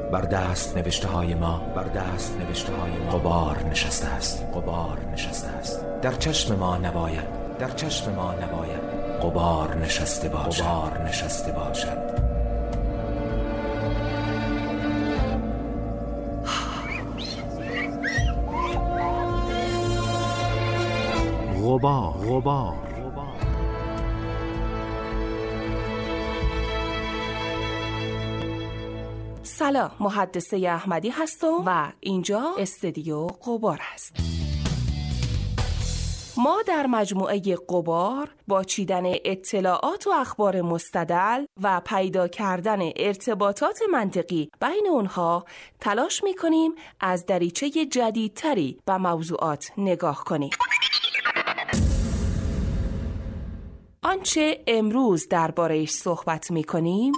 بر دست نوشته های ما غبار نشسته است. در چشم ما نباید غبار نشسته باشد. غبار. سلام، محدثه احمدی هستم و اینجا استودیو غبار است. ما در مجموعه غبار با چیدن اطلاعات و اخبار مستدل و پیدا کردن ارتباطات منطقی بین اونها تلاش می‌کنیم از دریچه جدیدتری به موضوعات نگاه کنیم. آنچه امروز درباره‌اش صحبت می‌کنیم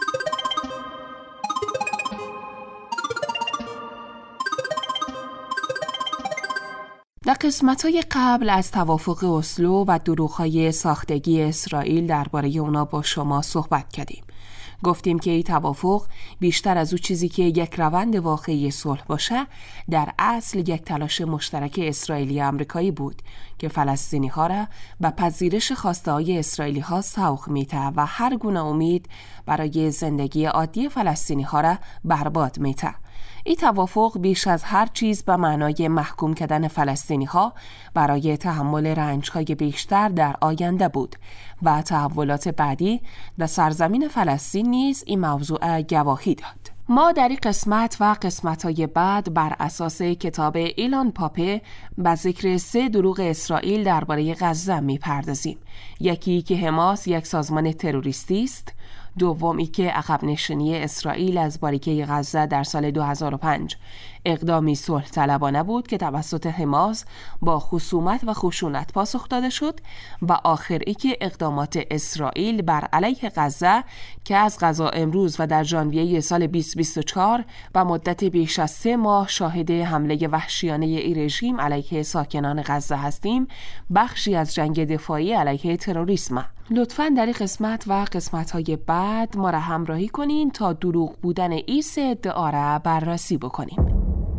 در قسمت‌های قبل از توافق اسلو و دروغ‌های ساختگی اسرائیل درباره اونا با شما صحبت کردیم. گفتیم که این توافق بیشتر از اون چیزی که یک روند واقعی صلح باشه، در اصل یک تلاش مشترک اسرائیلی آمریکایی بود که فلسطینی‌ها را به پذیرش خواسته‌های اسرائیلی‌ها سوق می‌ده و هر گونه امید برای زندگی عادی فلسطینی‌ها را برباد می‌ده. این توافق بیش از هر چیز به معنای محکوم کردن فلسطینی‌ها برای تحمل رنج‌های بیشتر در آینده بود و تحولات بعدی در سرزمین فلسطین نیز این موضوع گواهی داد. ما در این قسمت و قسمت‌های بعد بر اساس کتاب ایلان پاپه به ذکر 3 دروغ اسرائیل درباره غزه می‌پردازیم. یکی که حماس یک سازمان تروریستی است، دومی که عقب نشینی اسرائیل از باریکه غزه در سال 2005 اقدامی صلح طلبانه بود که توسط حماس با خصومت و خشونت پاسخ داده شد، و آخری که اقدامات اسرائیل بر علیه غزه که از قضا امروز و در ژانویه سال 2024 و مدت بیش از 3 ماه شاهد حمله وحشیانه این رژیم علیه ساکنان غزه هستیم، بخشی از جنگ دفاعی علیه تروریسم. لطفاً در این قسمت و قسمت‌های بعد ما را همراهی کنین تا دروغ بودن این 3 ادعا را بررسی بکنیم.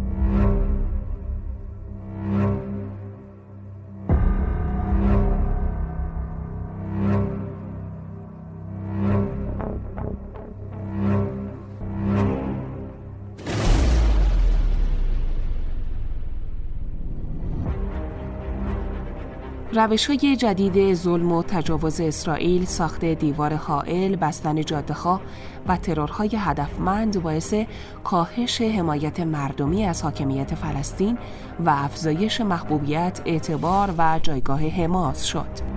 روش‌های جدید ظلم و تجاوز اسرائیل، ساخت دیوار حائل، بستن جاده‌ها و ترورهای هدفمند باعث کاهش حمایت مردمی از حاکمیت فلسطین و افزایش محبوبیت، اعتبار و جایگاه حماس شد.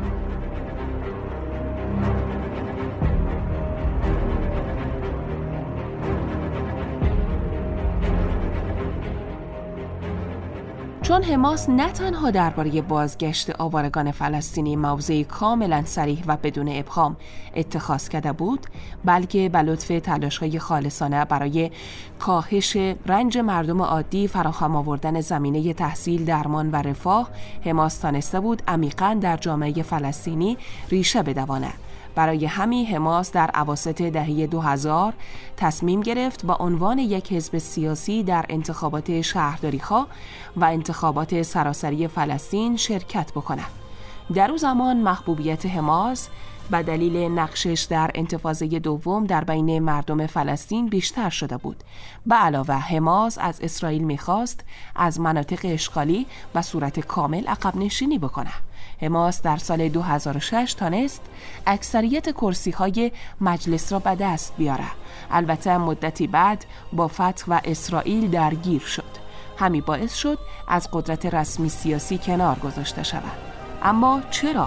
چون حماس نه تنها درباره بازگشت آوارگان فلسطینی موضعی کاملا صریح و بدون ابهام اتخاذ کرده بود، بلکه به لطف تلاش‌های خالصانه برای کاهش رنج مردم عادی، فراهم آوردن زمینه تحصیل، درمان و رفاه، حماس تانسته بود عمیقاً در جامعه فلسطینی ریشه بدواند. برای همین حماس در اواسط دهه 2000 تصمیم گرفت با عنوان یک حزب سیاسی در انتخابات شهرداری‌ها و انتخابات سراسری فلسطین شرکت بکند. در اون زمان محبوبیت حماس به دلیل نقشش در انتفاضه دوم در بین مردم فلسطین بیشتر شده بود. به علاوه حماس از اسرائیل می‌خواست از مناطق اشغالی به صورت کامل عقب نشینی بکنه. حماس در سال 2006 تانست اکثریت کرسی‌های مجلس را به دست بیاره. البته مدتی بعد با فتح و اسرائیل درگیر شد. همین باعث شد از قدرت رسمی سیاسی کنار گذاشته شود. اما چرا؟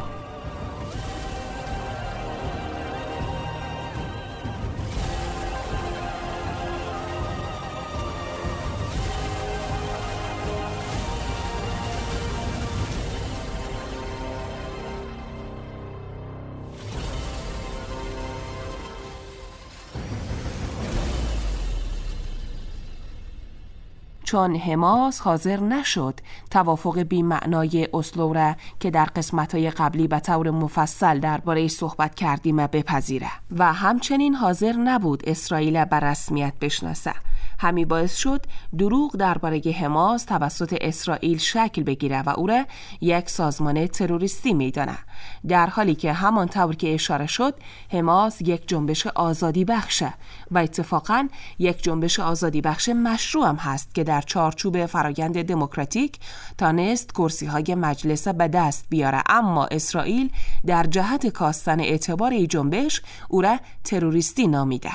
چون حماس حاضر نشد توافق بی‌معنای اسلو را که در قسمت‌های قبلی به طور مفصل درباره‌اش صحبت کردیم بپذیره و همچنین حاضر نبود اسرائیل به رسمیت بشناسه. همین باعث شد دروغ درباره حماس توسط اسرائیل شکل بگیره و او را یک سازمان تروریستی می‌داند، در حالی که همانطور که اشاره شد حماس یک جنبش آزادی بخشه و اتفاقاً یک جنبش آزادی بخش مشروع هم هست که در چارچوب فرایند دموکراتیک تانست کرسی‌های مجلس به دست بیاره، اما اسرائیل در جهت کاستن اعتبار این جنبش او را تروریستی نامیده.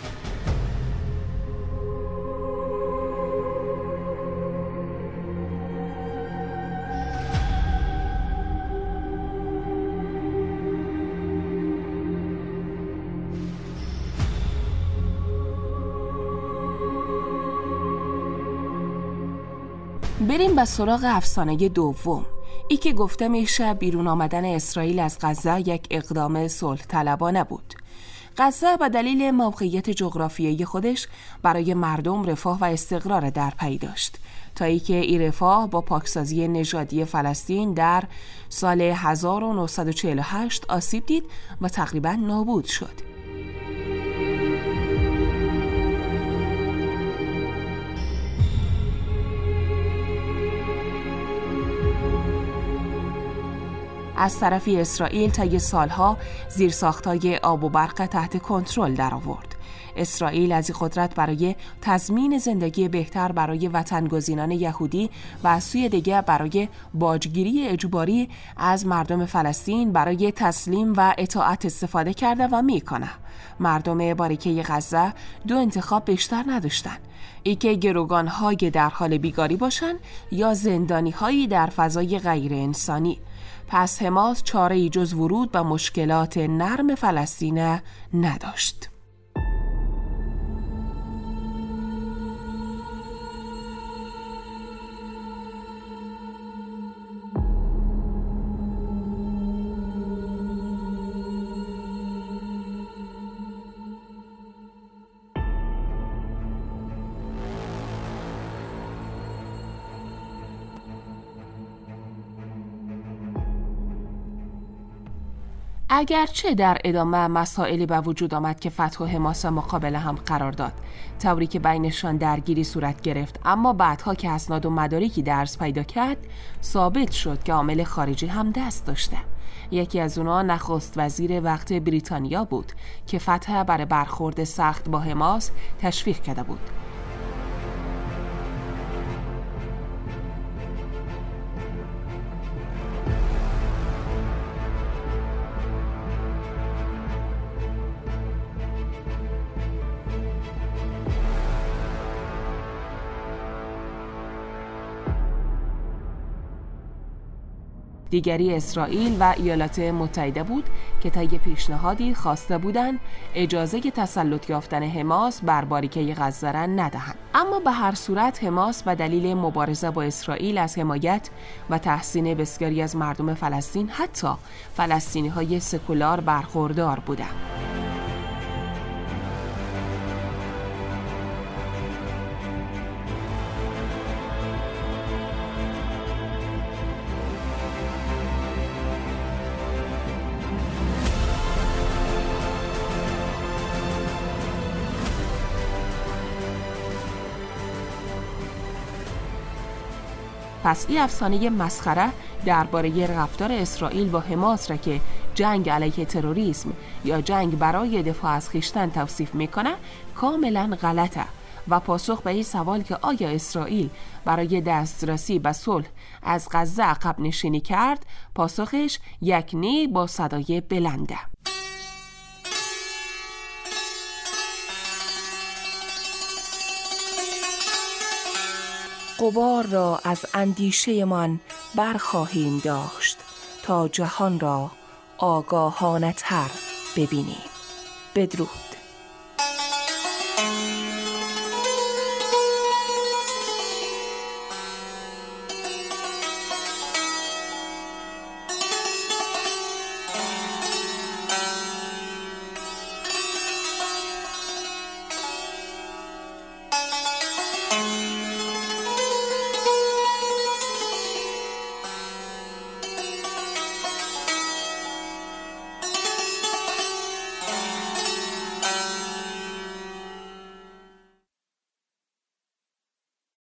بریم به سراغ افسانه دوم. ای که گفته میشه بیرون آمدن اسرائیل از غزه یک اقدام صلح طلبانه بود. غزه به دلیل موقعیت جغرافیایی خودش برای مردم رفاه و استقرار در پی داشت، تا ای که این رفاه با پاکسازی نژادی فلسطین در سال 1948 آسیب دید و تقریبا نابود شد. از طرفی اسرائیل طی سالها زیرساخت‌های آب و برق تحت کنترل درآورد. اسرائیل از این قدرت برای تضمین زندگی بهتر برای وطنگزینان یهودی و از سوی دیگر برای باجگیری اجباری از مردم فلسطین برای تسلیم و اطاعت استفاده کرده و میکنه. مردم باریکه غزه دو انتخاب بیشتر نداشتن: ای که گروگان‌های در حال بیگاری باشن یا زندانی‌هایی در فضای غیر انسانی. پس حماس چاره‌ای جز ورود به مشکلات نرم فلسطین نداشت. اگرچه در ادامه مسائلی به وجود آمد که فتح و حماس مقابل هم قرار داد، طوری که بینشان درگیری صورت گرفت، اما بعدها که اسناد و مدارکی درس پیدا کرد ثابت شد که عامل خارجی هم دست داشته. یکی از اونا نخست وزیر وقت بریتانیا بود که فتح برای برخورد سخت با حماس تشویق کرده بود. دیگری اسرائیل و ایالات متحده بود که طی پیشنهادی خواسته بودند اجازه تسلط یافتن حماس بر باریکه غزه را ندهند. اما به هر صورت حماس به دلیل مبارزه با اسرائیل از حمایت و تحسین بسیاری از مردم فلسطین، حتی فلسطینی‌های سکولار، برخوردار بودند. پس این افسانه مسخره درباره رفتار اسرائیل با حماس را که جنگ علیه تروریسم یا جنگ برای دفاع از خویشتن توصیف میکنه کاملا غلطه و پاسخ به این سوال که آیا اسرائیل برای دسترسی به صلح از غزه عقب نشینی کرد، پاسخش یک نی با صدای بلنده. غبار را از اندیشه من برخواهیم داشت تا جهان را آگاهانه تر ببینیم. بدرود.